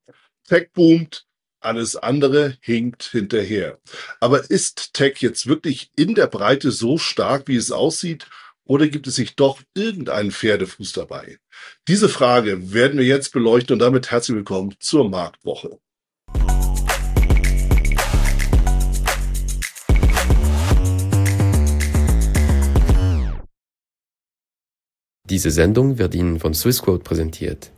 Tech boomt, alles andere hinkt hinterher. Aber ist Tech jetzt wirklich in der Breite so stark, wie es aussieht, oder gibt es nicht doch irgendeinen Pferdefuß dabei? Diese Frage werden wir jetzt beleuchten und damit herzlich willkommen zur Marktwoche. Diese Sendung wird Ihnen von Swissquote präsentiert.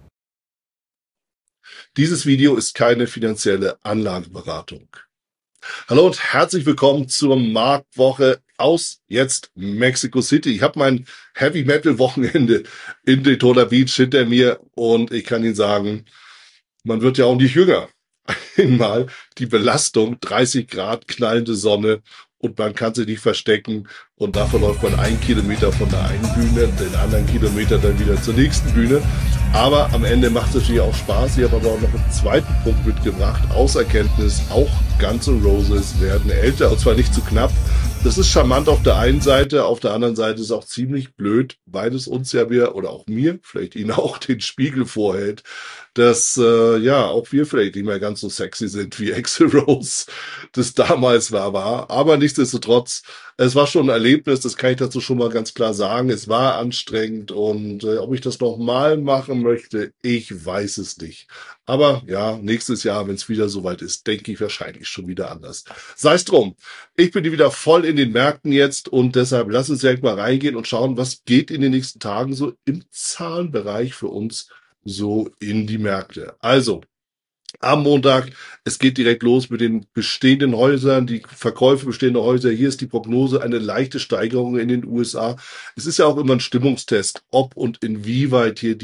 Dieses Video ist keine finanzielle Anlageberatung. Hallo und herzlich willkommen zur Marktwoche aus jetzt Mexico City. Ich habe mein Heavy Metal Wochenende in Daytona Beach hinter mir und ich kann Ihnen sagen, man wird ja auch nicht jünger. Einmal die Belastung, 30 Grad, knallende Sonne und man kann sich nicht verstecken und dafür läuft man 1 Kilometer von der einen Bühne, den anderen Kilometer dann wieder zur nächsten Bühne. Aber am Ende macht es natürlich auch Spaß. Ich habe aber auch noch einen zweiten Punkt mitgebracht. Aus Erkenntnis, auch Guns N' Roses werden älter und zwar nicht zu knapp. Das ist charmant auf der einen Seite, auf der anderen Seite ist es auch ziemlich blöd, weil es uns ja wieder, oder auch mir, vielleicht Ihnen auch, den Spiegel vorhält, dass ja auch wir vielleicht nicht mehr ganz so sexy sind wie Axl Rose das damals war. Aber nichtsdestotrotz, es war schon ein Erlebnis, das kann ich dazu schon mal ganz klar sagen. Es war anstrengend und ob ich das nochmal machen möchte, ich weiß es nicht. Aber ja, nächstes Jahr, wenn es wieder soweit ist, denke ich wahrscheinlich schon wieder anders. Sei es drum. Ich bin wieder voll in den Märkten jetzt und deshalb lass uns direkt mal reingehen und schauen, was geht in den nächsten Tagen so im Zahlenbereich für uns so in die Märkte. Also, am Montag, es geht direkt los mit den bestehenden Häusern, die Verkäufe bestehender Häuser. Hier ist die Prognose eine leichte Steigerung in den USA. Es ist ja auch immer ein Stimmungstest, ob und inwieweit hier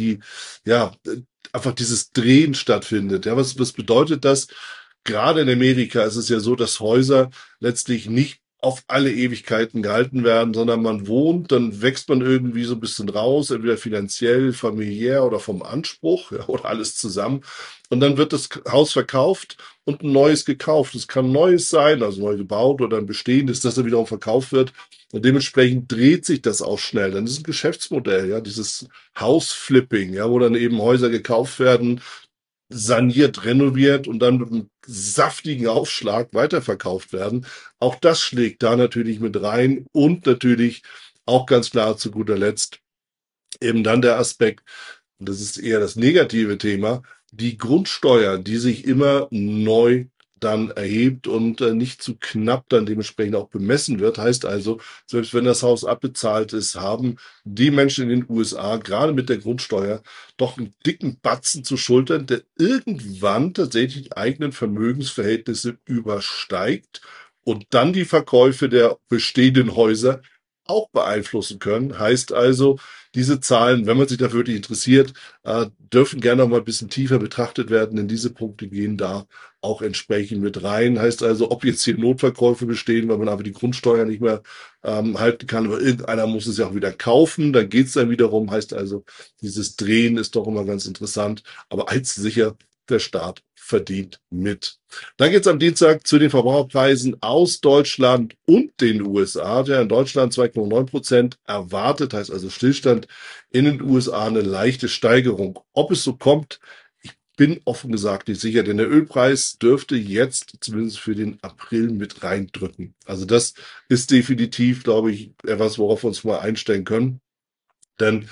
einfach dieses Drehen stattfindet. Ja, was bedeutet das? Gerade in Amerika ist es ja so, dass Häuser letztlich nicht auf alle Ewigkeiten gehalten werden, sondern man wohnt, dann wächst man irgendwie so ein bisschen raus, entweder finanziell, familiär oder vom Anspruch, ja, oder alles zusammen. Und dann wird das Haus verkauft und ein neues gekauft. Es kann ein neues sein, also neu gebaut oder ein bestehendes, das dann wiederum verkauft wird. Und dementsprechend dreht sich das auch schnell. Dann ist es ein Geschäftsmodell, ja, dieses House-Flipping, ja, wo dann eben Häuser gekauft werden, saniert, renoviert und dann mit einem saftigen Aufschlag weiterverkauft werden. Auch das schlägt da natürlich mit rein und natürlich auch ganz klar zu guter Letzt eben dann der Aspekt, und das ist eher das negative Thema, die Grundsteuer, die sich immer neu dann erhebt und nicht zu knapp dann dementsprechend auch bemessen wird. Heißt also, selbst wenn das Haus abbezahlt ist, haben die Menschen in den USA gerade mit der Grundsteuer doch einen dicken Batzen zu schultern, der irgendwann tatsächlich die eigenen Vermögensverhältnisse übersteigt und dann die Verkäufe der bestehenden Häuser auch beeinflussen können. Heißt also, diese Zahlen, wenn man sich dafür wirklich interessiert, dürfen gerne noch mal ein bisschen tiefer betrachtet werden, denn diese Punkte gehen da auch entsprechend mit rein. Heißt also, ob jetzt hier Notverkäufe bestehen, weil man aber die Grundsteuer nicht mehr halten kann, aber irgendeiner muss es ja auch wieder kaufen, dann geht's dann wiederum. Heißt also, dieses Drehen ist doch immer ganz interessant, aber eins sicher, der Staat verdient mit. Dann geht's am Dienstag zu den Verbraucherpreisen aus Deutschland und den USA. Der in Deutschland 2,9% erwartet, heißt also Stillstand. In den USA eine leichte Steigerung. Ob es so kommt, ich bin offen gesagt nicht sicher, denn der Ölpreis dürfte jetzt zumindest für den April mit reindrücken. Also das ist definitiv, glaube ich, etwas, worauf wir uns mal einstellen können. Denn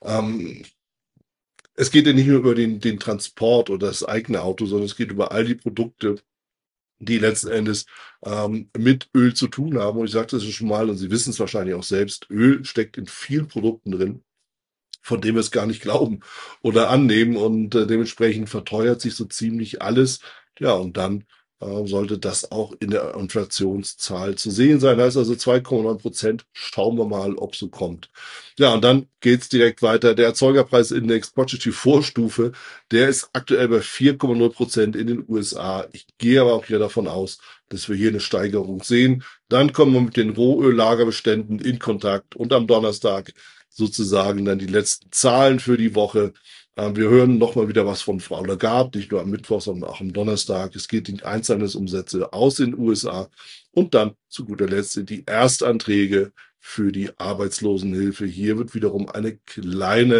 es geht ja nicht nur über den Transport oder das eigene Auto, sondern es geht über all die Produkte, die letzten Endes mit Öl zu tun haben. Und ich sagte es schon mal, und Sie wissen es wahrscheinlich auch selbst, Öl steckt in vielen Produkten drin, von dem wir es gar nicht glauben oder annehmen. Und dementsprechend verteuert sich so ziemlich alles. Ja, und dann sollte das auch in der Inflationszahl zu sehen sein. Heißt also 2,9%. Schauen wir mal, ob so kommt. Ja, und dann geht's direkt weiter. Der Erzeugerpreisindex Positive Vorstufe, der ist aktuell bei 4,0% in den USA. Ich gehe aber auch hier davon aus, dass wir hier eine Steigerung sehen. Dann kommen wir mit den Rohöllagerbeständen in Kontakt und am Donnerstag sozusagen dann die letzten Zahlen für die Woche. Wir hören nochmal wieder was von Frau Lagarde, nicht nur am Mittwoch, sondern auch am Donnerstag. Es geht in Einzelhandelsumsätze aus den USA. Und dann zu guter Letzt sind die Erstanträge für die Arbeitslosenhilfe. Hier wird wiederum eine kleine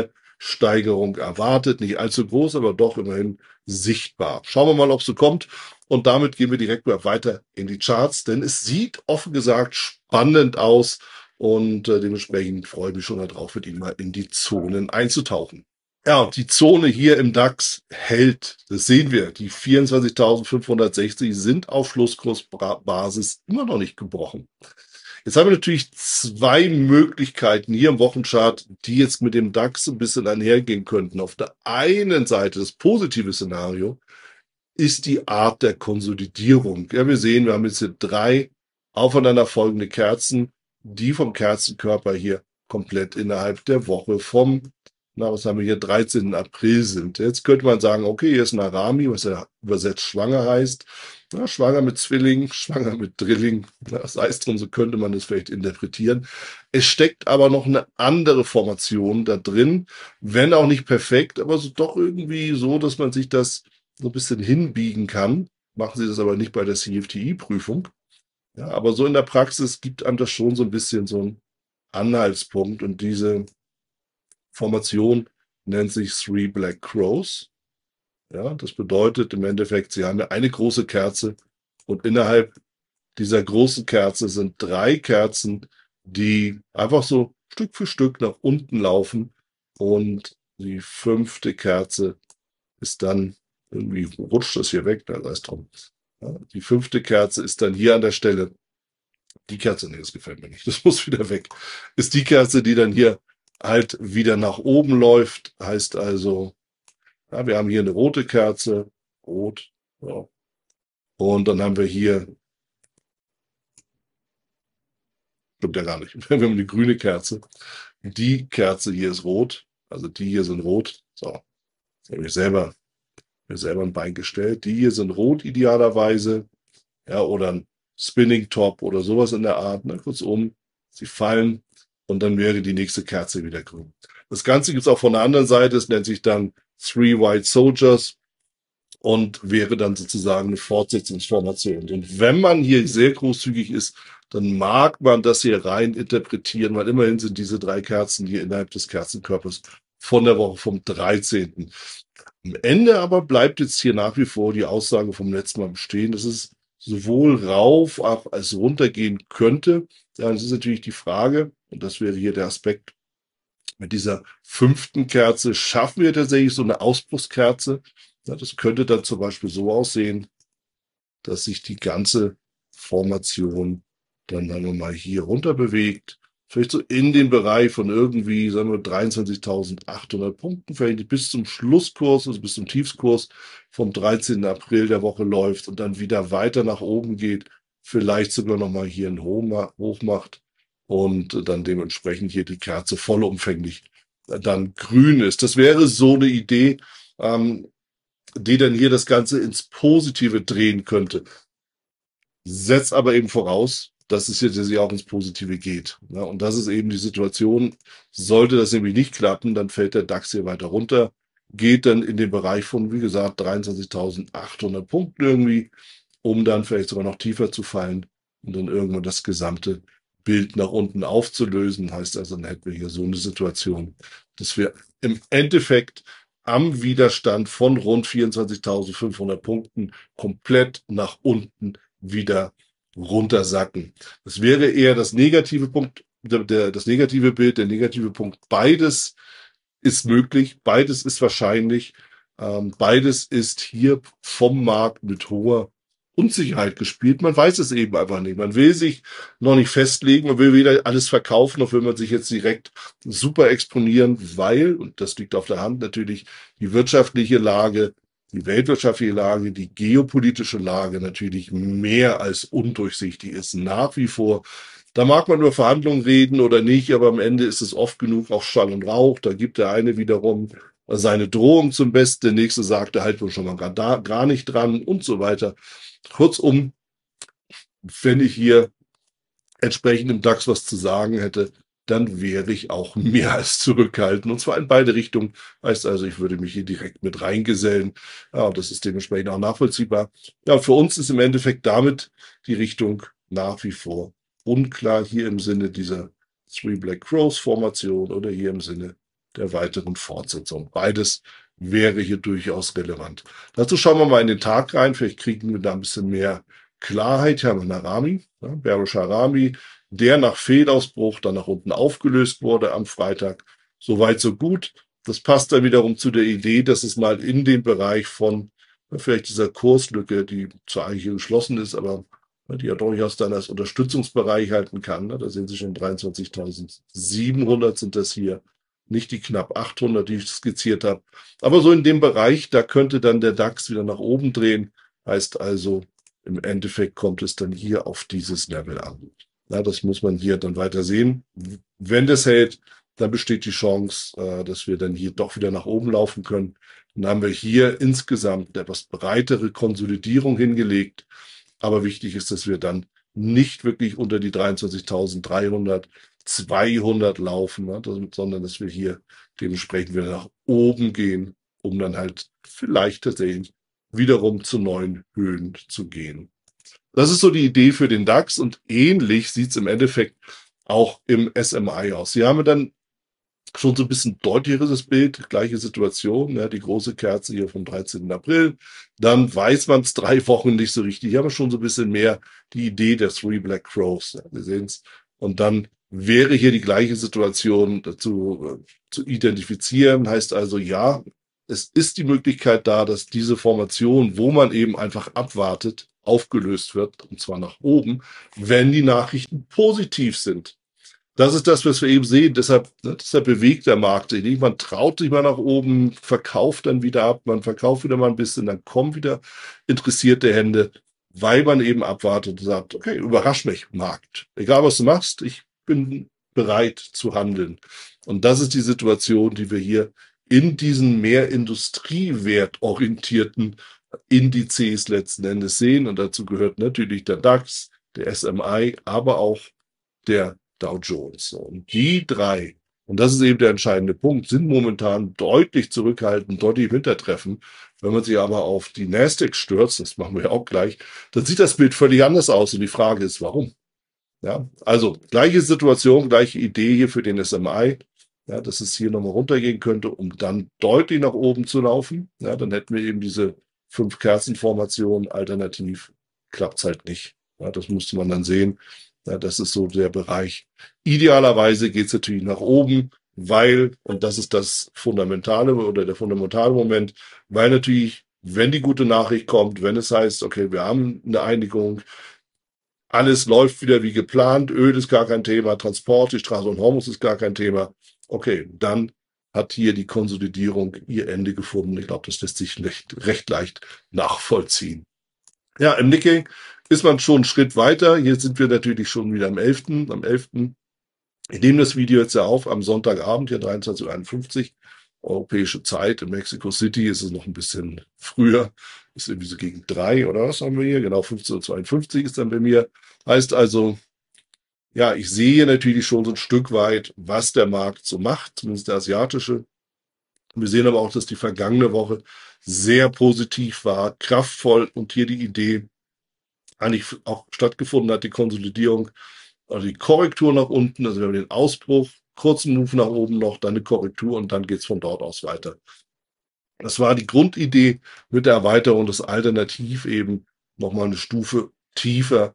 Steigerung erwartet. Nicht allzu groß, aber doch immerhin sichtbar. Schauen wir mal, ob es so kommt. Und damit gehen wir direkt mal weiter in die Charts, denn es sieht offen gesagt spannend aus. Und dementsprechend freue ich mich schon darauf, mit Ihnen mal in die Zonen einzutauchen. Ja, und die Zone hier im DAX hält. Das sehen wir. Die 24.560 sind auf Schlusskursbasis immer noch nicht gebrochen. Jetzt haben wir natürlich zwei Möglichkeiten hier im Wochenchart, die jetzt mit dem DAX ein bisschen einhergehen könnten. Auf der einen Seite das positive Szenario ist die Art der Konsolidierung. Ja, wir sehen, wir haben jetzt hier 3 aufeinanderfolgende Kerzen, die vom Kerzenkörper hier komplett innerhalb der Woche vom, was haben wir hier, 13. April sind. Jetzt könnte man sagen, okay, hier ist ein Arami, was ja übersetzt schwanger heißt. Ja, schwanger mit Zwilling, schwanger mit Drilling, sei es drum, so könnte man das vielleicht interpretieren. Es steckt aber noch eine andere Formation da drin, wenn auch nicht perfekt, aber so doch irgendwie so, dass man sich das so ein bisschen hinbiegen kann. Machen Sie das aber nicht bei der CFTI-Prüfung. Ja, aber so in der Praxis gibt einem das schon so ein bisschen so einen Anhaltspunkt. Und diese Formation nennt sich Three Black Crows. Ja, das bedeutet im Endeffekt, Sie haben ja eine große Kerze und innerhalb dieser großen Kerze sind 3 Kerzen, die einfach so Stück für Stück nach unten laufen. Und die 5. Kerze ist dann irgendwie rutscht das hier weg, da sei es drum. Ja, die 5. Kerze ist dann hier an der Stelle. Die Kerze, nee, das gefällt mir nicht. Das muss wieder weg. Ist die Kerze, die dann hier halt wieder nach oben läuft. Heißt also, ja, wir haben hier eine rote Kerze. Rot. Ja. Und dann haben wir hier, stimmt ja gar nicht. Wir haben eine grüne Kerze. Die Kerze hier ist rot. Also die hier sind rot. So. Jetzt habe ich mir selber ein Bein gestellt. Die hier sind rot idealerweise. Ja, oder ein Spinning Top oder sowas in der Art. Ne? Kurzum, sie fallen und dann wäre die nächste Kerze wieder grün. Das Ganze gibt es auch von der anderen Seite. Es nennt sich dann Three White Soldiers und wäre dann sozusagen eine Fortsetzungsformation. Und wenn man hier sehr großzügig ist, dann mag man das hier rein interpretieren, weil immerhin sind diese 3 Kerzen hier innerhalb des Kerzenkörpers von der Woche vom 13. Am Ende aber bleibt jetzt hier nach wie vor die Aussage vom letzten Mal bestehen, dass es sowohl rauf als runter gehen könnte. Ja, das ist natürlich die Frage, und das wäre hier der Aspekt, mit dieser 5. Kerze schaffen wir tatsächlich so eine Ausbruchskerze. Ja, das könnte dann zum Beispiel so aussehen, dass sich die ganze Formation dann, sagen wir mal, hier runter bewegt. Vielleicht so in den Bereich von irgendwie, sagen wir, 23.800 Punkten, vielleicht bis zum Schlusskurs, also bis zum Tiefskurs vom 13. April der Woche läuft und dann wieder weiter nach oben geht, vielleicht sogar nochmal hier einen Hoch macht und dann dementsprechend hier die Kerze vollumfänglich dann grün ist. Das wäre so eine Idee, die dann hier das Ganze ins Positive drehen könnte. Setzt aber eben voraus, dass es jetzt auch ins Positive geht. Ja, und das ist eben die Situation. Sollte das nämlich nicht klappen, dann fällt der DAX hier weiter runter, geht dann in den Bereich von, wie gesagt, 23.800 Punkten irgendwie, um dann vielleicht sogar noch tiefer zu fallen und dann irgendwann das gesamte Bild nach unten aufzulösen. Heißt also, dann hätten wir hier so eine Situation, dass wir im Endeffekt am Widerstand von rund 24.500 Punkten komplett nach unten wieder runtersacken. Das wäre eher das negative Punkt, das negative Bild, der negative Punkt. Beides ist möglich, beides ist wahrscheinlich, beides ist hier vom Markt mit hoher Unsicherheit gespielt. Man weiß es eben einfach nicht. Man will sich noch nicht festlegen, man will weder alles verkaufen, noch will man sich jetzt direkt super exponieren, weil, und das liegt auf der Hand, natürlich die wirtschaftliche Lage, die weltwirtschaftliche Lage, die geopolitische Lage natürlich mehr als undurchsichtig ist, nach wie vor. Da mag man über Verhandlungen reden oder nicht, aber am Ende ist es oft genug auch Schall und Rauch. Da gibt der eine wiederum seine Drohung zum Besten, der nächste sagt, da halten wir schon mal gar nicht dran und so weiter. Kurzum, wenn ich hier entsprechend im DAX was zu sagen hätte, dann wäre ich auch mehr als zurückhaltend. Und zwar in beide Richtungen. Heißt also, ich würde mich hier direkt mit reingesellen. Ja, und das ist dementsprechend auch nachvollziehbar. Ja, und für uns ist im Endeffekt damit die Richtung nach wie vor unklar. Hier im Sinne dieser Three Black Crows Formation oder hier im Sinne der weiteren Fortsetzung. Beides wäre hier durchaus relevant. Dazu schauen wir mal in den Tag rein. Vielleicht kriegen wir da ein bisschen mehr Klarheit. Hier haben wir einen Harami, ja, Bearish Harami, der nach Fehlausbruch dann nach unten aufgelöst wurde am Freitag. Soweit, so gut. Das passt dann wiederum zu der Idee, dass es mal in den Bereich von vielleicht dieser Kurslücke, die zwar eigentlich geschlossen ist, aber die ja durchaus dann als Unterstützungsbereich halten kann. Da sehen Sie schon 23.700 sind das hier, nicht die knapp 800, die ich skizziert habe. Aber so in dem Bereich, da könnte dann der DAX wieder nach oben drehen. Heißt also, im Endeffekt kommt es dann hier auf dieses Level an. Ja, das muss man hier dann weiter sehen. Wenn das hält, dann besteht die Chance, dass wir dann hier doch wieder nach oben laufen können. Dann haben wir hier insgesamt eine etwas breitere Konsolidierung hingelegt. Aber wichtig ist, dass wir dann nicht wirklich unter die 23.300, 200 laufen, ne, sondern dass wir hier dementsprechend wieder nach oben gehen, um dann halt vielleicht tatsächlich wiederum zu neuen Höhen zu gehen. Das ist so die Idee für den DAX und ähnlich sieht es im Endeffekt auch im SMI aus. Hier haben wir dann schon so ein bisschen deutlicheres Bild, gleiche Situation, ja, die große Kerze hier vom 13. April. Dann weiß man es 3 Wochen nicht so richtig. Hier haben wir schon so ein bisschen mehr die Idee der Three Black Crows. Ja, wir sehen es. Und dann wäre hier die gleiche Situation dazu zu identifizieren. Heißt also, ja, es ist die Möglichkeit da, dass diese Formation, wo man eben einfach abwartet, aufgelöst wird, und zwar nach oben, wenn die Nachrichten positiv sind. Das ist das, was wir eben sehen. Deshalb bewegt der Markt sich nicht. Man traut sich mal nach oben, verkauft dann wieder ab, man verkauft wieder mal ein bisschen, dann kommen wieder interessierte Hände, weil man eben abwartet und sagt, okay, überrasch mich, Markt. Egal, was du machst, ich bin bereit zu handeln. Und das ist die Situation, die wir hier in diesen mehr industriewertorientierten Indizes letzten Endes sehen. Und dazu gehört natürlich der DAX, der SMI, aber auch der Dow Jones. Und die 3, und das ist eben der entscheidende Punkt, sind momentan deutlich zurückhaltend, deutlich im Hintertreffen. Wenn man sich aber auf die Nasdaq stürzt, das machen wir ja auch gleich, dann sieht das Bild völlig anders aus. Und die Frage ist, warum? Ja, also gleiche Situation, gleiche Idee hier für den SMI, ja, dass es hier nochmal runtergehen könnte, um dann deutlich nach oben zu laufen. Ja, dann hätten wir eben diese 5-Kerzen-Formation. Alternativ klappt es halt nicht. Ja, das musste man dann sehen. Ja, das ist so der Bereich. Idealerweise geht es natürlich nach oben, weil, und das ist das fundamentale oder der fundamentale Moment, weil natürlich, wenn die gute Nachricht kommt, wenn es heißt, okay, wir haben eine Einigung, alles läuft wieder wie geplant, Öl ist gar kein Thema, Transport, die Straße und Hormuz ist gar kein Thema, okay, dann hat hier die Konsolidierung ihr Ende gefunden. Ich glaube, das lässt sich recht leicht nachvollziehen. Ja, im Nikkei ist man schon einen Schritt weiter. Hier sind wir natürlich schon wieder am 11. Ich nehme das Video jetzt ja auf am Sonntagabend, hier 23:51 Uhr, europäische Zeit. In Mexico City ist es noch ein bisschen früher. Ist irgendwie so gegen 3 oder was haben wir hier? Genau, 15:52 Uhr ist dann bei mir. Heißt also, ja, ich sehe natürlich schon so ein Stück weit, was der Markt so macht, zumindest der asiatische. Wir sehen aber auch, dass die vergangene Woche sehr positiv war, kraftvoll und hier die Idee eigentlich auch stattgefunden hat, die Konsolidierung, also die Korrektur nach unten, also wir haben den Ausbruch, kurzen Move nach oben noch, dann eine Korrektur und dann geht's von dort aus weiter. Das war die Grundidee mit der Erweiterung, dass alternativ eben nochmal eine Stufe tiefer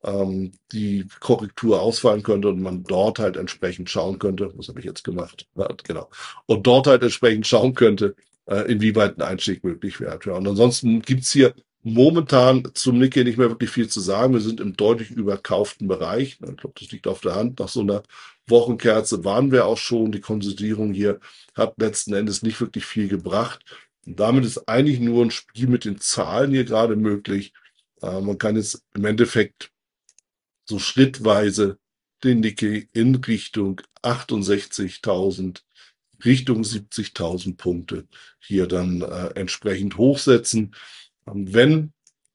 die Korrektur ausfallen könnte und man dort halt entsprechend schauen könnte, was habe ich jetzt gemacht? Ja, genau. Und dort halt entsprechend schauen könnte, inwieweit ein Einstieg möglich wäre. Ja, und ansonsten gibt's hier momentan zum Nikkei nicht mehr wirklich viel zu sagen. Wir sind im deutlich überkauften Bereich. Ich glaube, das liegt auf der Hand. Nach so einer Wochenkerze waren wir auch schon. Die Konsolidierung hier hat letzten Endes nicht wirklich viel gebracht. Und damit ist eigentlich nur ein Spiel mit den Zahlen hier gerade möglich. Man kann jetzt im Endeffekt so schrittweise den Nikkei in Richtung 68.000, Richtung 70.000 Punkte hier dann entsprechend hochsetzen. Wenn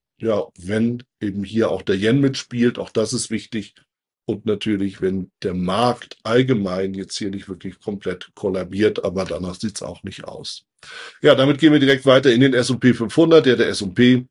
eben hier auch der Yen mitspielt, auch das ist wichtig. Und natürlich, wenn der Markt allgemein jetzt hier nicht wirklich komplett kollabiert, aber danach sieht's auch nicht aus. Ja, damit gehen wir direkt weiter in den S&P 500. Der S&P,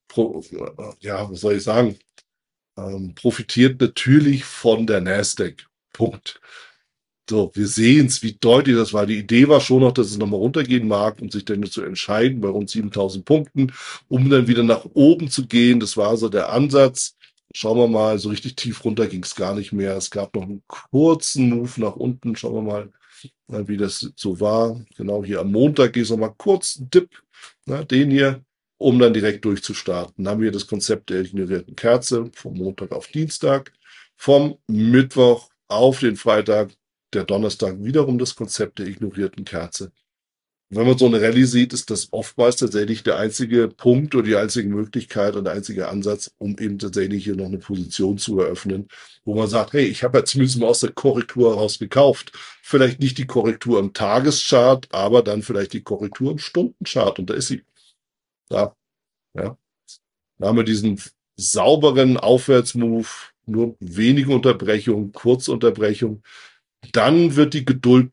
was soll ich sagen, profitiert natürlich von der Nasdaq. Punkt. So, wir sehen es, wie deutlich das war. Die Idee war schon noch, dass es nochmal runtergehen mag, um sich dann zu entscheiden bei rund 7.000 Punkten, um dann wieder nach oben zu gehen. Das war so der Ansatz. Schauen wir mal, so richtig tief runter ging es gar nicht mehr. Es gab noch einen kurzen Move nach unten. Schauen wir mal, wie das so war. Genau hier am Montag geht es nochmal kurz einen Dip, den hier, um dann direkt durchzustarten. Dann haben wir das Konzept der ignorierten Kerze vom Montag auf Dienstag, vom Mittwoch auf den Freitag, der Donnerstag wiederum das Konzept der ignorierten Kerze. Wenn man so eine Rallye sieht, ist das oftmals tatsächlich der einzige Punkt oder die einzige Möglichkeit und der einzige Ansatz, um eben tatsächlich hier noch eine Position zu eröffnen, wo man sagt, hey, ich habe ja zumindest mal aus der Korrektur heraus gekauft. Vielleicht nicht die Korrektur im Tageschart, aber dann vielleicht die Korrektur im Stundenchart. Und da ist sie. Da, ja. Da haben wir diesen sauberen Aufwärtsmove, nur wenige Unterbrechungen, Kurzunterbrechungen. Dann wird die Geduld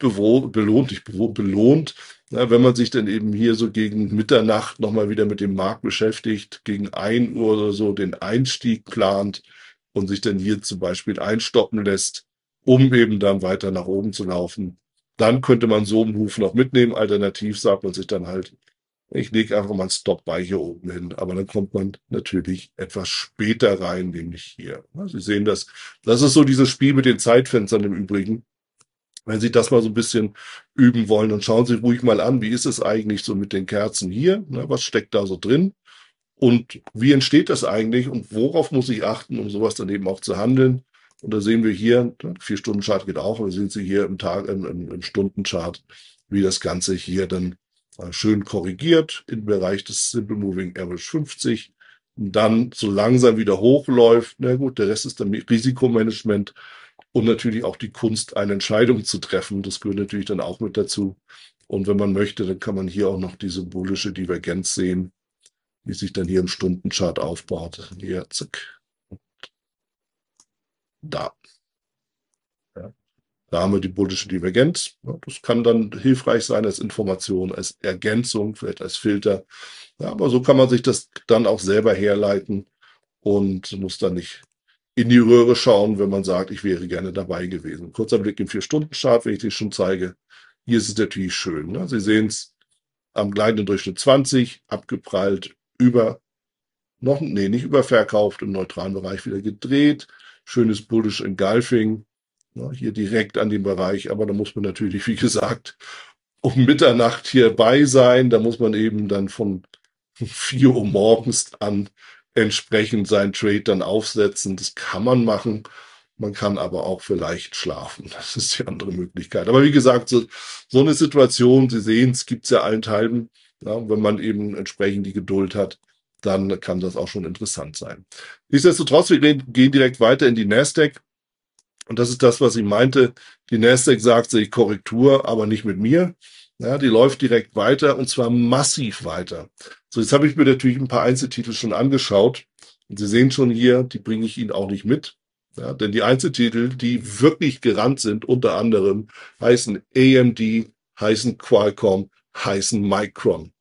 belohnt, wenn man sich dann eben hier so gegen Mitternacht nochmal wieder mit dem Markt beschäftigt, gegen 1 Uhr oder so den Einstieg plant und sich dann hier zum Beispiel einstoppen lässt, um eben dann weiter nach oben zu laufen. Dann könnte man so einen Move noch mitnehmen. Alternativ sagt man sich dann halt, ich lege einfach mal einen Stop-Buy hier oben hin. Aber dann kommt man natürlich etwas später rein, nämlich hier. Sie sehen das. Das ist so dieses Spiel mit den Zeitfenstern im Übrigen. Wenn Sie das mal so ein bisschen üben wollen, dann schauen Sie ruhig mal an, wie ist es eigentlich so mit den Kerzen hier? Was steckt da so drin? Und wie entsteht das eigentlich? Und worauf muss ich achten, um sowas dann eben auch zu handeln? Und da sehen wir hier, 4-Stunden-Chart geht auch, aber sehen Sie hier im Stundenchart, wie das Ganze hier dann schön korrigiert im Bereich des Simple Moving Average 50 und dann so langsam wieder hochläuft. Na gut, der Rest ist dann Risikomanagement und natürlich auch die Kunst, eine Entscheidung zu treffen. Das gehört natürlich dann auch mit dazu. Und wenn man möchte, dann kann man hier auch noch die symbolische Divergenz sehen, wie sich dann hier im Stundenchart aufbaut. Hier, zack. Da. Ja. Da haben wir die bullische Divergenz. Das kann dann hilfreich sein als Information, als Ergänzung, vielleicht als Filter. Ja, aber so kann man sich das dann auch selber herleiten und muss dann nicht in die Röhre schauen, wenn man sagt, ich wäre gerne dabei gewesen. Kurzer Blick im 4-Stunden-Chart, wenn ich das schon zeige. Hier ist es natürlich schön. Ne? Sie sehen es am gleitenden Durchschnitt 20, abgeprallt, nicht überverkauft, im neutralen Bereich wieder gedreht. Schönes Bullish Engulfing. Ja, hier direkt an dem Bereich, aber da muss man natürlich, wie gesagt, um Mitternacht hier bei sein. Da muss man eben dann von 4 Uhr morgens an entsprechend seinen Trade dann aufsetzen. Das kann man machen. Man kann aber auch vielleicht schlafen. Das ist die andere Möglichkeit. Aber wie gesagt, so eine Situation, Sie sehen, es gibt es ja allenthalben. Ja, wenn man eben entsprechend die Geduld hat, dann kann das auch schon interessant sein. Nichtsdestotrotz, wir gehen direkt weiter in die Nasdaq. Und das ist das, was ich meinte. Die Nasdaq sagt sich Korrektur, aber nicht mit mir. Ja, die läuft direkt weiter und zwar massiv weiter. So, jetzt habe ich mir natürlich ein paar Einzeltitel schon angeschaut. Und Sie sehen schon hier, die bringe ich Ihnen auch nicht mit. Ja, denn die Einzeltitel, die wirklich gerannt sind, unter anderem heißen AMD, heißen Qualcomm, heißen Micron.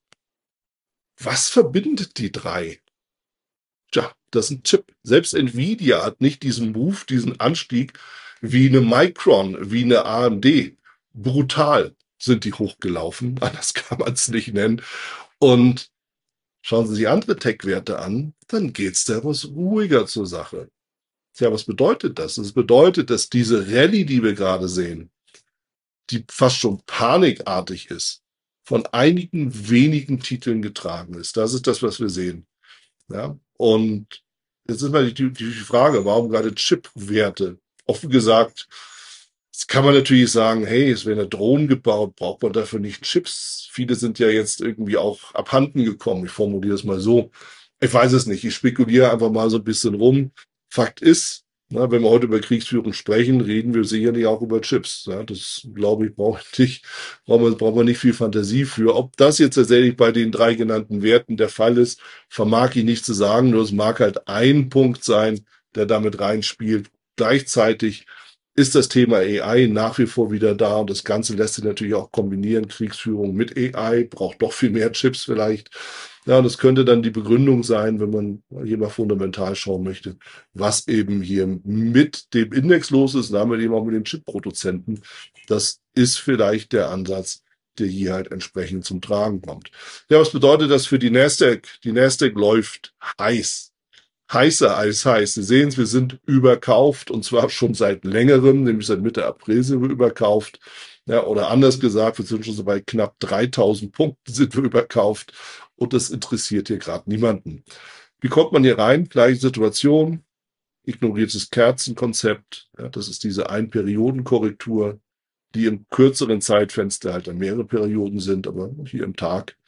Was verbindet die drei? Tja, das ist ein Chip. Selbst Nvidia hat nicht diesen Move, diesen Anstieg wie eine Micron, wie eine AMD. Brutal sind die hochgelaufen. Anders kann man es nicht nennen. Und schauen Sie sich andere Tech-Werte an, dann geht's da was ruhiger zur Sache. Tja, was bedeutet das? Das bedeutet, dass diese Rallye, die wir gerade sehen, die fast schon panikartig ist, von einigen wenigen Titeln getragen ist. Das ist das, was wir sehen. Ja, und jetzt ist mal die Frage, warum gerade Chip-Werte? Offen gesagt, jetzt kann man natürlich sagen, hey, es werden ja Drohnen gebaut, braucht man dafür nicht Chips? Viele sind ja jetzt irgendwie auch abhanden gekommen. Ich formuliere es mal so. Ich weiß es nicht. Ich spekuliere einfach mal so ein bisschen rum. Fakt ist, wenn wir heute über Kriegsführung sprechen, reden wir sicherlich auch über Chips. Ja, das, glaube ich, braucht man nicht viel Fantasie für. Ob das jetzt tatsächlich bei den 3 genannten Werten der Fall ist, vermag ich nicht zu sagen. Nur es mag halt ein Punkt sein, der damit reinspielt. Gleichzeitig ist das Thema AI nach wie vor wieder da. Und das Ganze lässt sich natürlich auch kombinieren. Kriegsführung mit AI braucht doch viel mehr Chips vielleicht. Ja, und das könnte dann die Begründung sein, wenn man hier mal fundamental schauen möchte, was eben hier mit dem Index los ist, damit eben auch mit den Chip-Produzenten. Das ist vielleicht der Ansatz, der hier halt entsprechend zum Tragen kommt. Ja, was bedeutet das für die Nasdaq? Die Nasdaq läuft heiß. Heißer als heiß. Sie sehen es, wir sind überkauft und zwar schon seit längerem, nämlich seit Mitte April sind wir überkauft. Ja, oder anders gesagt, wir sind schon so bei knapp 3000 Punkten sind wir überkauft und das interessiert hier gerade niemanden. Wie kommt man hier rein? Gleiche Situation, ignoriertes Kerzenkonzept. Ja, das ist diese Einperiodenkorrektur, die im kürzeren Zeitfenster halt dann mehrere Perioden sind, aber hier im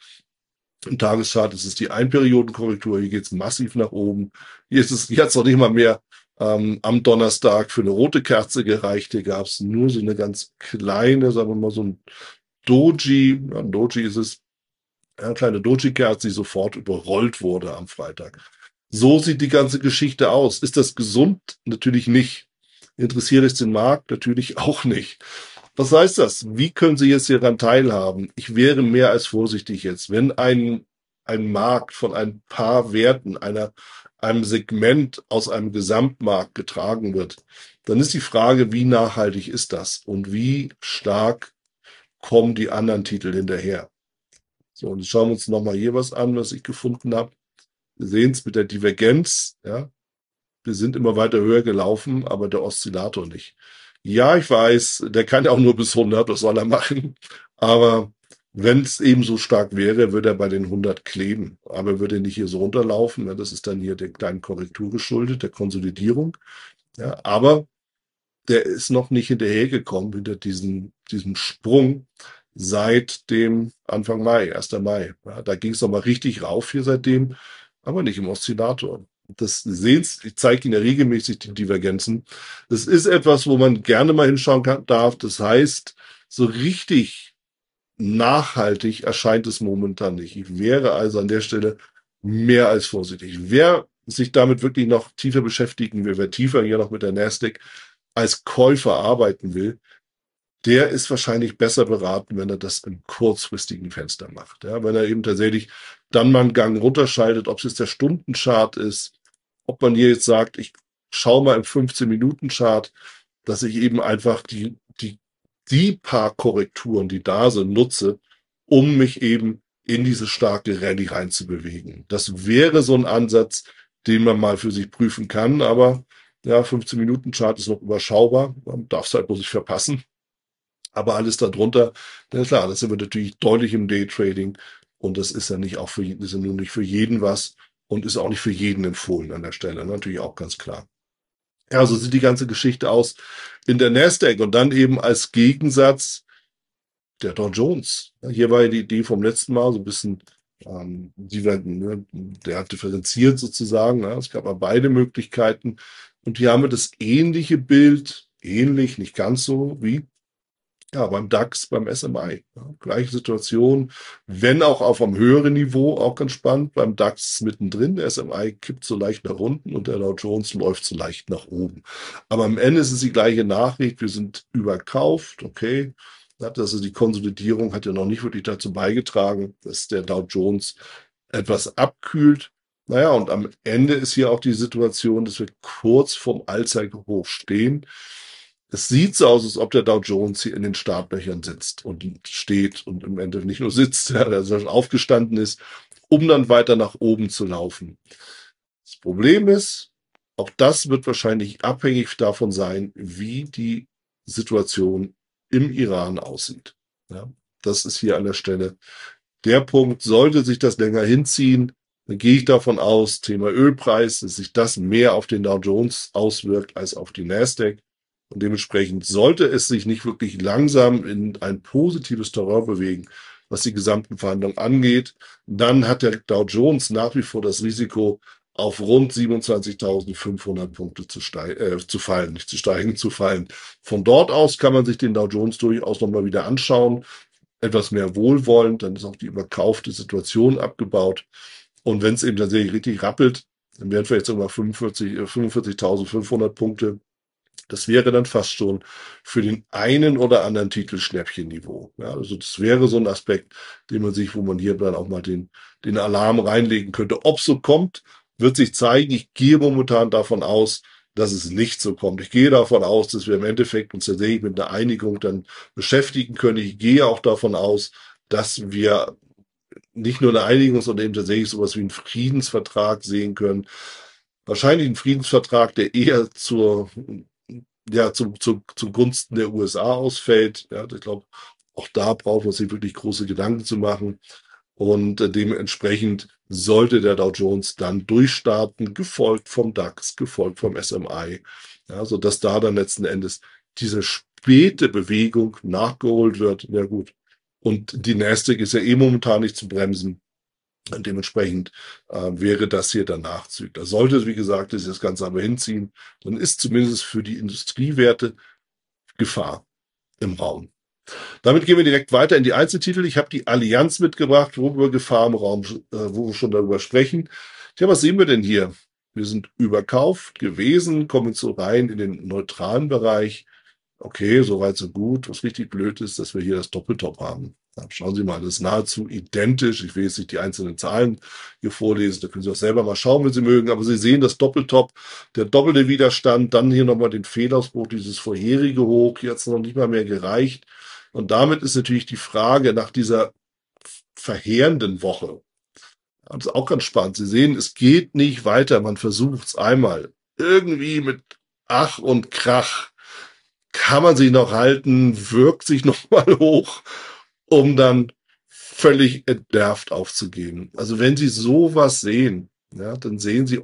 Tageschart ist es die Einperiodenkorrektur. Hier geht es massiv nach oben. Hier hat es noch nicht mal mehr am Donnerstag für eine rote Kerze gereicht. Hier gab es nur so eine ganz kleine, sagen wir mal so ein Doji, ja, ein Doji ist es, eine kleine Doji-Kerze, die sofort überrollt wurde am Freitag. So sieht die ganze Geschichte aus. Ist das gesund? Natürlich nicht. Interessiert es den Markt? Natürlich auch nicht. Was heißt das? Wie können Sie jetzt hieran teilhaben? Ich wäre mehr als vorsichtig jetzt. Wenn ein Markt von ein paar Werten, einem Segment aus einem Gesamtmarkt getragen wird, dann ist die Frage, wie nachhaltig ist das und wie stark kommen die anderen Titel hinterher? So, und jetzt schauen wir uns nochmal hier was an, was ich gefunden habe. Wir sehen es mit der Divergenz. Ja, wir sind immer weiter höher gelaufen, aber der Oszillator nicht. Ja, ich weiß, der kann ja auch nur bis 100, was soll er machen? Aber wenn es eben so stark wäre, würde er bei den 100 kleben. Aber würde er nicht hier so runterlaufen. Ja, das ist dann hier der kleinen Korrektur geschuldet, der Konsolidierung. Ja, aber der ist noch nicht hinterhergekommen, hinter diesem Sprung seit dem Anfang Mai, 1. Mai. Ja, da ging es nochmal richtig rauf hier seitdem, aber nicht im Oszillator. Das sehen Sie, ich zeige Ihnen ja regelmäßig die Divergenzen. Das ist etwas, wo man gerne mal hinschauen darf. Das heißt, so richtig nachhaltig erscheint es momentan nicht. Ich wäre also an der Stelle mehr als vorsichtig. Wer sich damit wirklich noch tiefer beschäftigen will, wer tiefer hier noch mit der Nasdaq als Käufer arbeiten will, der ist wahrscheinlich besser beraten, wenn er das im kurzfristigen Fenster macht. Ja, wenn er eben tatsächlich dann mal einen Gang runterschaltet, ob es jetzt der Stundenchart ist, ob man hier jetzt sagt, ich schaue mal im 15-Minuten-Chart, dass ich eben einfach die paar Korrekturen, die da sind, nutze, um mich eben in diese starke Rallye reinzubewegen. Das wäre so ein Ansatz, den man mal für sich prüfen kann, aber ja, 15-Minuten-Chart ist noch überschaubar, man darf es halt bloß nicht verpassen. Aber alles darunter, na klar, das sind wir natürlich deutlich im Daytrading und das ist ja nicht auch für ist ja nun nicht für jeden was und ist auch nicht für jeden empfohlen an der Stelle, natürlich auch ganz klar. Ja, so sieht die ganze Geschichte aus in der Nasdaq und dann eben als Gegensatz der Dow Jones. Ja, hier war ja die Idee vom letzten Mal so ein bisschen, der hat differenziert sozusagen. Ja, es gab mal beide Möglichkeiten und hier haben wir das ähnliche Bild, ähnlich, nicht ganz so wie ja, beim DAX, beim SMI. Ja, gleiche Situation, wenn auch auf einem höheren Niveau, auch ganz spannend. Beim DAX mittendrin, der SMI kippt so leicht nach unten und der Dow Jones läuft so leicht nach oben. Aber am Ende ist es die gleiche Nachricht, wir sind überkauft, okay. Also die Konsolidierung hat ja noch nicht wirklich dazu beigetragen, dass der Dow Jones etwas abkühlt. Naja, und am Ende ist hier auch die Situation, dass wir kurz vorm Allzeithoch stehen. Es sieht so aus, als ob der Dow Jones hier in den Startlöchern sitzt und steht und im Endeffekt nicht nur sitzt, ja, also aufgestanden ist, um dann weiter nach oben zu laufen. Das Problem ist, auch das wird wahrscheinlich abhängig davon sein, wie die Situation im Iran aussieht. Ja, das ist hier an der Stelle der Punkt. Sollte sich das länger hinziehen, dann gehe ich davon aus, Thema Ölpreis, dass sich das mehr auf den Dow Jones auswirkt als auf die Nasdaq. Und dementsprechend sollte es sich nicht wirklich langsam in ein positives Terrain bewegen, was die gesamten Verhandlungen angeht, dann hat der Dow Jones nach wie vor das Risiko, auf rund 27.500 Punkte zu fallen, nicht zu steigen, zu fallen. Von dort aus kann man sich den Dow Jones durchaus nochmal wieder anschauen, etwas mehr wohlwollend, dann ist auch die überkaufte Situation abgebaut. Und wenn es eben tatsächlich richtig rappelt, dann wären wir jetzt immer 45.500 Punkte. Das wäre dann fast schon für den einen oder anderen Titel Schnäppchenniveau. Ja, also das wäre so ein Aspekt, wo man hier dann auch mal den Alarm reinlegen könnte. Ob so kommt, wird sich zeigen. Ich gehe momentan davon aus, dass es nicht so kommt. Ich gehe davon aus, dass wir im Endeffekt uns tatsächlich mit einer Einigung dann beschäftigen können. Ich gehe auch davon aus, dass wir nicht nur eine Einigung, sondern eben tatsächlich sowas wie einen Friedensvertrag sehen können. Wahrscheinlich ein Friedensvertrag, der eher zugunsten der USA ausfällt. Ja, ich glaube, auch da brauchen wir sich wirklich große Gedanken zu machen. Und dementsprechend sollte der Dow Jones dann durchstarten, gefolgt vom DAX, gefolgt vom SMI, ja, sodass da dann letzten Endes diese späte Bewegung nachgeholt wird. Ja gut. Und die Nasdaq ist ja eh momentan nicht zu bremsen. Und dementsprechend wäre das hier der Nachzug. Da sollte es, wie gesagt, das Ganze aber hinziehen, dann ist zumindest für die Industriewerte Gefahr im Raum. Damit gehen wir direkt weiter in die Einzeltitel. Ich habe die Allianz mitgebracht, wo wir Gefahr im Raum, wo wir schon darüber sprechen. Tja, was sehen wir denn hier? Wir sind überkauft gewesen, kommen so rein in den neutralen Bereich. Okay, soweit so gut. Was richtig blöd ist, dass wir hier das Doppeltop haben. Ja, schauen Sie mal, das ist nahezu identisch. Ich will jetzt nicht die einzelnen Zahlen hier vorlesen. Da können Sie auch selber mal schauen, wenn Sie mögen. Aber Sie sehen das Doppeltop, der doppelte Widerstand, dann hier nochmal den Fehlausbruch, dieses vorherige Hoch, jetzt noch nicht mal mehr gereicht. Und damit ist natürlich die Frage nach dieser verheerenden Woche. Das ist auch ganz spannend. Sie sehen, es geht nicht weiter. Man versucht es einmal. Irgendwie mit Ach und Krach kann man sich noch halten, wirkt sich noch mal hoch, um dann völlig entnervt aufzugeben. Also wenn Sie sowas sehen, ja, dann sehen Sie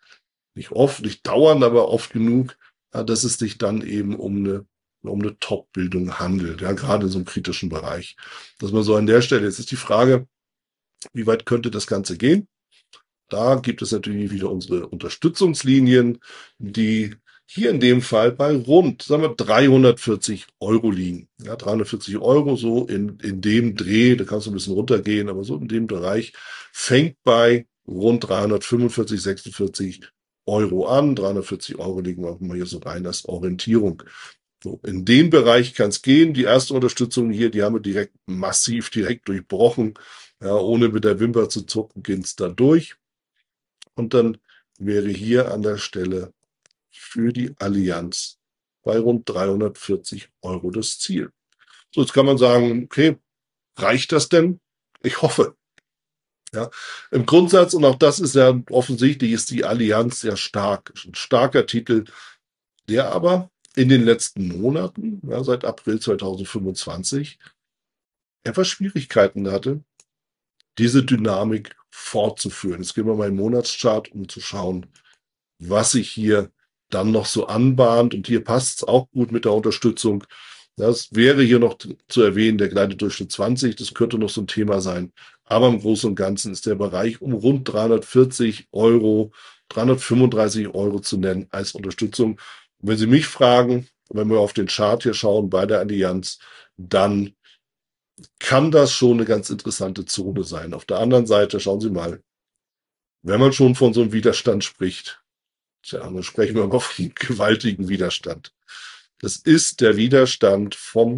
nicht dauernd, aber oft genug, ja, dass es sich dann eben um eine Top-Bildung handelt, ja, gerade in so einem kritischen Bereich. Dass man so an der Stelle, jetzt ist die Frage, wie weit könnte das Ganze gehen? Da gibt es natürlich wieder unsere Unterstützungslinien, die hier in dem Fall bei rund, sagen wir, 340 Euro liegen. Ja, 340 Euro so in dem Dreh, da kannst du ein bisschen runtergehen, aber so in dem Bereich fängt bei rund 345, 46 Euro an. 340 Euro legen wir auch mal hier so rein als Orientierung. So, in den Bereich kann es gehen. Die erste Unterstützung hier, die haben wir massiv direkt durchbrochen. Ja, ohne mit der Wimper zu zucken, geht es da durch. Und dann wäre hier an der Stelle für die Allianz bei rund 340 Euro das Ziel. So, jetzt kann man sagen, okay, reicht das denn? Ich hoffe. Ja, im Grundsatz, und auch das ist ja offensichtlich, ist die Allianz sehr stark. Ein starker Titel, der aber in den letzten Monaten, ja, seit April 2025, etwas Schwierigkeiten hatte, diese Dynamik fortzuführen. Jetzt gehen wir mal in den Monatschart, um zu schauen, was sich hier dann noch so anbahnt. Und hier passt es auch gut mit der Unterstützung. Das wäre hier noch zu erwähnen, der Gleitedurchschnitt 20. Das könnte noch so ein Thema sein. Aber im Großen und Ganzen ist der Bereich um rund 340 Euro, 335 Euro zu nennen als Unterstützung. Und wenn Sie mich fragen, wenn wir auf den Chart hier schauen bei der Allianz, dann kann das schon eine ganz interessante Zone sein. Auf der anderen Seite, schauen Sie mal, wenn man schon von so einem Widerstand spricht, tja, dann sprechen wir mal von einem gewaltigen Widerstand. Das ist der Widerstand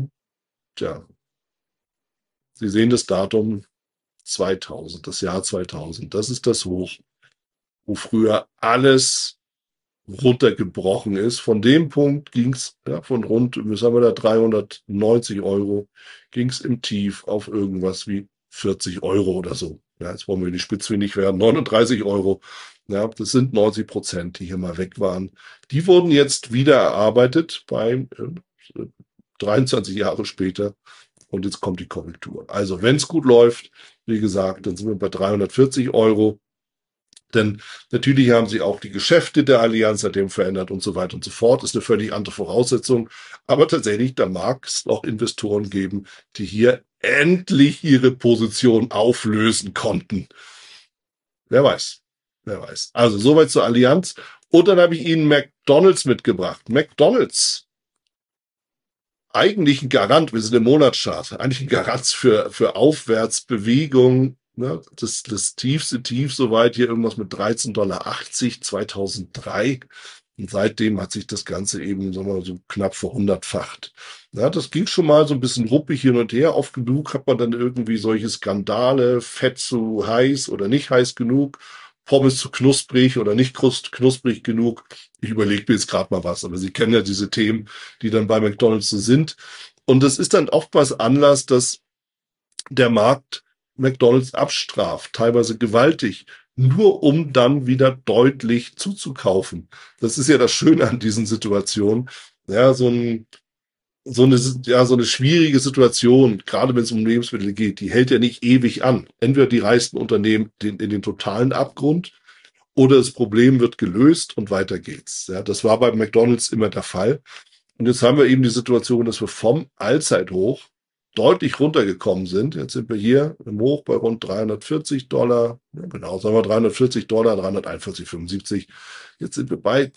Sie sehen das Datum 2000, das Jahr 2000. Das ist das Hoch, wo früher alles runtergebrochen ist. Von dem Punkt ging es von rund, was haben wir da, 390 Euro, ging es im Tief auf irgendwas wie 40 Euro oder so. Ja, jetzt wollen wir die spitzfindig werden, 39 Euro. Ja, das sind 90%, die hier mal weg waren. Die wurden jetzt wieder erarbeitet bei 23 Jahre später. Und jetzt kommt die Korrektur. Also wenn es gut läuft, wie gesagt, dann sind wir bei 340 Euro. Denn natürlich haben sie auch die Geschäfte der Allianz seitdem verändert und so weiter und so fort. Ist eine völlig andere Voraussetzung. Aber tatsächlich, da mag es auch Investoren geben, die hier endlich ihre Position auflösen konnten. Wer weiß. Wer weiß. Also soweit zur Allianz. Und dann habe ich Ihnen McDonald's mitgebracht. McDonald's. Eigentlich ein Garant, wir sind im Monatschart, eigentlich ein Garant für Aufwärtsbewegung. Ne? Das tiefste Tief soweit hier irgendwas mit 13,80 $, 2003. Und seitdem hat sich das Ganze eben, sagen wir mal, so knapp verhundertfacht. Ja, das ging schon mal so ein bisschen ruppig hin und her. Oft genug hat man dann irgendwie solche Skandale, fett zu heiß oder nicht heiß genug. Pommes zu knusprig oder nicht knusprig genug. Ich überlege mir jetzt gerade mal was, aber Sie kennen ja diese Themen, die dann bei McDonald's so sind. Und das ist dann oftmals Anlass, dass der Markt McDonald's abstraft, teilweise gewaltig, nur um dann wieder deutlich zuzukaufen. Das ist ja das Schöne an diesen Situationen. Ja, so eine schwierige Situation, gerade wenn es um Lebensmittel geht, die hält ja nicht ewig an. Entweder die reißen Unternehmen in den totalen Abgrund oder das Problem wird gelöst und weiter geht's. Ja, das war bei McDonald's immer der Fall. Und jetzt haben wir eben die Situation, dass wir vom Allzeithoch deutlich runtergekommen sind. Jetzt sind wir hier im Hoch bei rund $340. Ja, genau, sagen wir $340, 341,75. Jetzt sind wir bei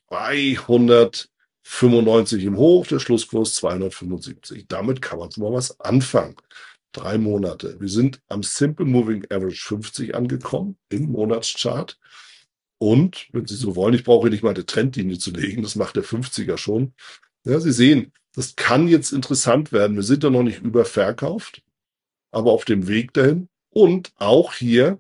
295 im Hoch, der Schlusskurs 275. Damit kann man mal was anfangen. 3 Monate. Wir sind am Simple Moving Average 50 angekommen im Monatschart. Und, wenn Sie so wollen, ich brauche hier nicht mal eine Trendlinie zu legen, das macht der 50er schon. Ja, Sie sehen, das kann jetzt interessant werden. Wir sind ja noch nicht überverkauft, aber auf dem Weg dahin. Und auch hier,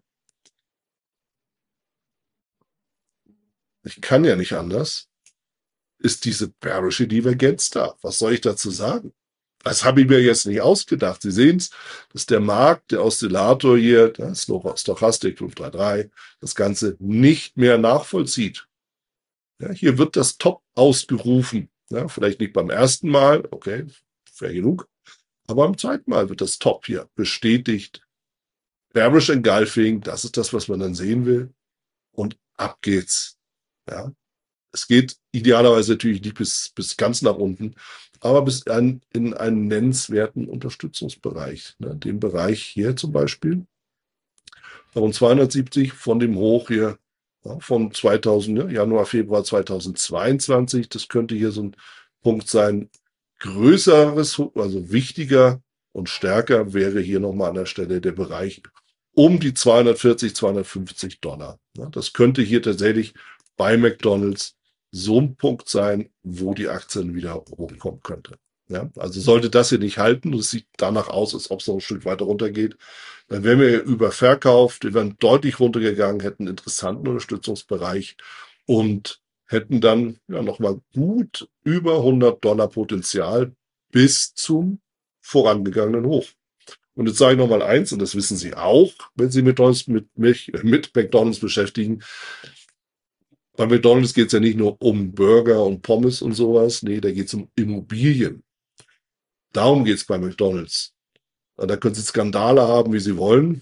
ich kann ja nicht anders, ist diese bearische Divergenz da. Was soll ich dazu sagen? Das habe ich mir jetzt nicht ausgedacht. Sie sehen es, dass der Markt, der Oszillator hier, das Stochastik 533, das Ganze nicht mehr nachvollzieht. Ja, hier wird das Top ausgerufen. Ja, vielleicht nicht beim ersten Mal, okay, fair genug, aber beim zweiten Mal wird das Top hier bestätigt. Bearish Engulfing, das ist das, was man dann sehen will. Und ab geht's. Ja, es geht idealerweise natürlich nicht bis ganz nach unten, aber in einen nennenswerten Unterstützungsbereich. Ne? Den Bereich hier zum Beispiel, rund 270 von dem Hoch hier, ja, von 2000, ja, Januar, Februar 2022. Das könnte hier so ein Punkt sein. Größeres, also wichtiger und stärker wäre hier nochmal an der Stelle der Bereich um die 240, $250. Ja, das könnte hier tatsächlich bei McDonald's so ein Punkt sein, wo die Aktien wieder hochkommen könnte. Ja, also sollte das hier nicht halten, und es sieht danach aus, als ob es noch ein Stück weiter runtergeht, dann wären wir überverkauft, wir wären deutlich runtergegangen, hätten einen interessanten Unterstützungsbereich und hätten dann ja nochmal gut über $100 Potenzial bis zum vorangegangenen Hoch. Und jetzt sage ich nochmal eins, und das wissen Sie auch, wenn Sie mit McDonald's beschäftigen. Bei McDonald's geht es ja nicht nur um Burger und Pommes und sowas. Nee, da geht es um Immobilien. Darum geht es bei McDonald's. Da können Sie Skandale haben, wie Sie wollen.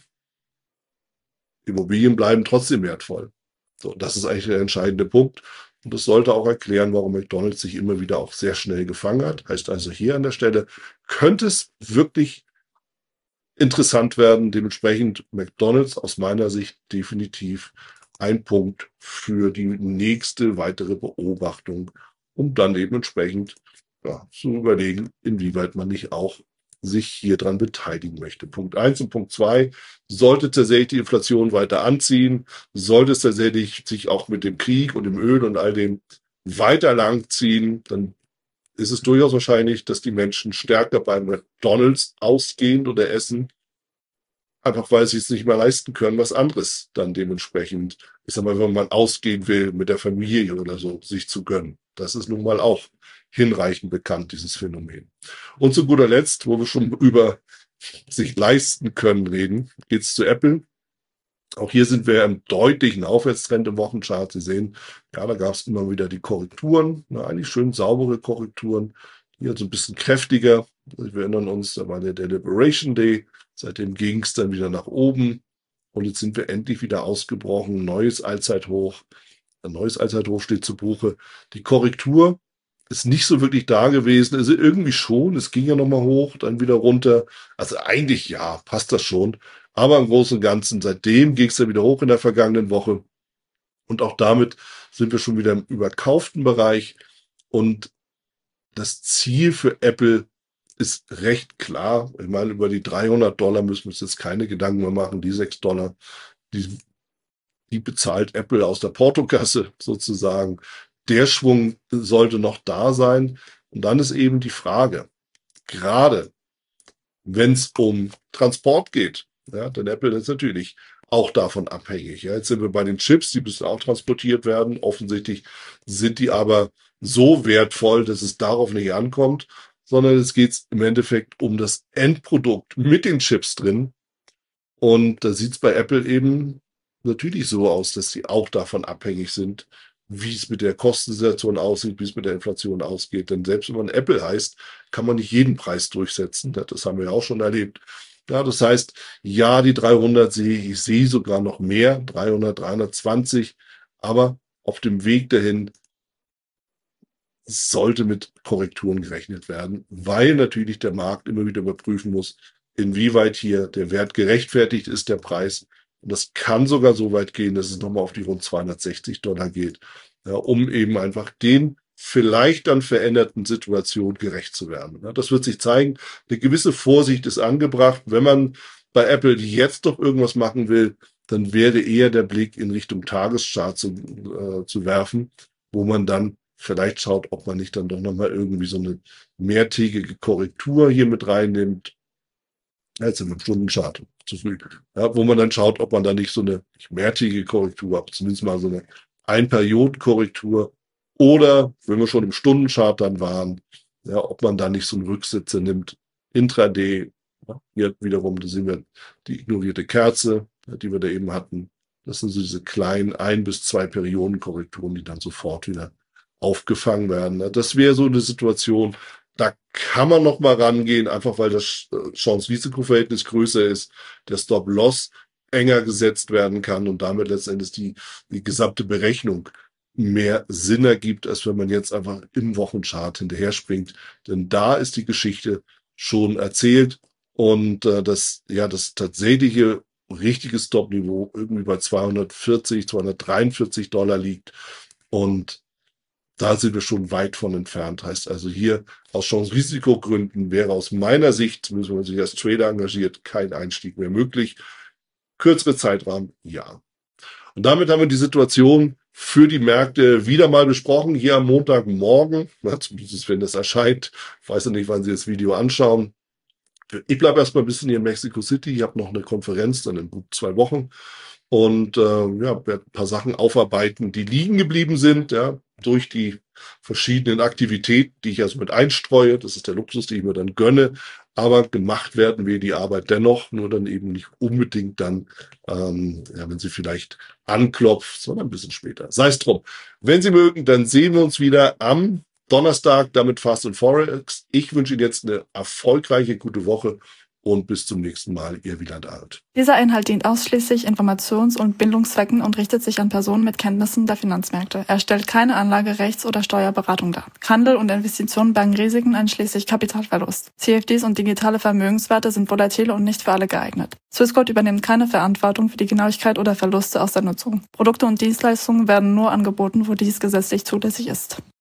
Immobilien bleiben trotzdem wertvoll. So, das ist eigentlich der entscheidende Punkt. Und das sollte auch erklären, warum McDonald's sich immer wieder auch sehr schnell gefangen hat. Heißt also hier an der Stelle, könnte es wirklich interessant werden. Dementsprechend McDonald's aus meiner Sicht definitiv ein Punkt für die nächste weitere Beobachtung, um dann eben entsprechend zu überlegen, inwieweit man nicht auch sich hier dran beteiligen möchte. Punkt 1 und Punkt 2, sollte tatsächlich die Inflation weiter anziehen, sollte es tatsächlich sich auch mit dem Krieg und dem Öl und all dem weiter langziehen, dann ist es durchaus wahrscheinlich, dass die Menschen stärker bei McDonald's ausgehen oder essen, einfach weil sie es nicht mehr leisten können, was anderes dann dementsprechend, ich sag mal, wenn man ausgehen will mit der Familie oder so, sich zu gönnen. Das ist nun mal auch hinreichend bekannt, dieses Phänomen. Und zu guter Letzt, wo wir schon über sich leisten können reden, geht's zu Apple. Auch hier sind wir im deutlichen Aufwärtstrend im Wochenchart. Sie sehen, ja, da gab es immer wieder die Korrekturen, eigentlich schön saubere Korrekturen, hier so ein bisschen kräftiger. Wir erinnern uns, da war der Deliberation Day. Seitdem ging es dann wieder nach oben. Und jetzt sind wir endlich wieder ausgebrochen. Neues Allzeithoch. Ein neues Allzeithoch steht zu Buche. Die Korrektur ist nicht so wirklich da gewesen. Also irgendwie schon. Es ging ja nochmal hoch, dann wieder runter. Also eigentlich ja, passt das schon. Aber im Großen und Ganzen, seitdem ging es dann wieder hoch in der vergangenen Woche. Und auch damit sind wir schon wieder im überkauften Bereich. Und das Ziel für Apple ist recht klar. Ich meine, über die $300 müssen wir uns jetzt keine Gedanken mehr machen. Die $6, die bezahlt Apple aus der Portokasse sozusagen. Der Schwung sollte noch da sein. Und dann ist eben die Frage, gerade wenn es um Transport geht, ja, denn Apple ist natürlich auch davon abhängig. Ja, jetzt sind wir bei den Chips, die müssen auch transportiert werden. Offensichtlich sind die aber so wertvoll, dass es darauf nicht ankommt, sondern es geht im Endeffekt um das Endprodukt mit den Chips drin. Und da sieht es bei Apple eben natürlich so aus, dass sie auch davon abhängig sind, wie es mit der Kostensituation aussieht, wie es mit der Inflation ausgeht. Denn selbst wenn man Apple heißt, kann man nicht jeden Preis durchsetzen. Das haben wir ja auch schon erlebt. Ja, das heißt, ja, die 300 sehe ich sehe sogar noch mehr, 300, 320, aber auf dem Weg dahin sollte mit Korrekturen gerechnet werden, weil natürlich der Markt immer wieder überprüfen muss, inwieweit hier der Wert gerechtfertigt ist, der Preis. Und das kann sogar so weit gehen, dass es nochmal auf die rund $260 geht, ja, um eben einfach den vielleicht dann veränderten Situation gerecht zu werden. Ja, das wird sich zeigen. Eine gewisse Vorsicht ist angebracht. Wenn man bei Apple jetzt doch irgendwas machen will, dann wäre eher der Blick in Richtung Tageschart zu werfen, wo man dann vielleicht schaut, ob man nicht dann doch nochmal irgendwie so eine mehrtägige Korrektur hier mit reinnimmt. Jetzt sind wir im Stundenchart zu früh. Ja, wo man dann schaut, ob man da nicht so eine nicht mehrtägige Korrektur hat, zumindest mal so eine Einperiodenkorrektur. Oder, wenn wir schon im Stundenchart dann waren, ja, ob man da nicht so einen Rücksitzer nimmt, Intraday. Ja, hier wiederum, da sehen wir die ignorierte Kerze, ja, die wir da eben hatten. Das sind so diese kleinen 1 bis 2 Periodenkorrekturen, die dann sofort wieder aufgefangen werden. Das wäre so eine Situation, da kann man noch mal rangehen, einfach weil das Chance-Risiko-Verhältnis größer ist, der Stop-Loss enger gesetzt werden kann und damit letztendlich die gesamte Berechnung mehr Sinn ergibt, als wenn man jetzt einfach im Wochenchart hinterher springt. Denn da ist die Geschichte schon erzählt und das tatsächliche richtige Stop-Niveau irgendwie bei 240, $243 liegt und da sind wir schon weit von entfernt. Heißt also hier aus Chance-Risiko-Gründen wäre aus meiner Sicht, zumindest wenn man sich als Trader engagiert, kein Einstieg mehr möglich. Kürzere Zeitrahmen, ja. Und damit haben wir die Situation für die Märkte wieder mal besprochen, hier am Montagmorgen, zumindest wenn das erscheint. Ich weiß ja nicht, wann Sie das Video anschauen. Ich bleibe erstmal ein bisschen hier in Mexico City. Ich habe noch eine Konferenz dann in gut 2 Wochen und werde ein paar Sachen aufarbeiten, die liegen geblieben sind, ja, durch die verschiedenen Aktivitäten, die ich also mit einstreue. Das ist der Luxus, den ich mir dann gönne. Aber gemacht werden wir die Arbeit dennoch, nur dann eben nicht unbedingt dann, wenn sie vielleicht anklopft, sondern ein bisschen später. Sei es drum. Wenn Sie mögen, dann sehen wir uns wieder am Donnerstag, damit Fast and Forex. Ich wünsche Ihnen jetzt eine erfolgreiche, gute Woche und bis zum nächsten Mal, Ihr Wieland Alt. Dieser Inhalt dient ausschließlich Informations- und Bildungszwecken und richtet sich an Personen mit Kenntnissen der Finanzmärkte. Er stellt keine Anlage-, Rechts- oder Steuerberatung dar. Handel und Investitionen bergen Risiken einschließlich Kapitalverlust. CFDs und digitale Vermögenswerte sind volatile und nicht für alle geeignet. Swissquote übernimmt keine Verantwortung für die Genauigkeit oder Verluste aus der Nutzung. Produkte und Dienstleistungen werden nur angeboten, wo dies gesetzlich zulässig ist.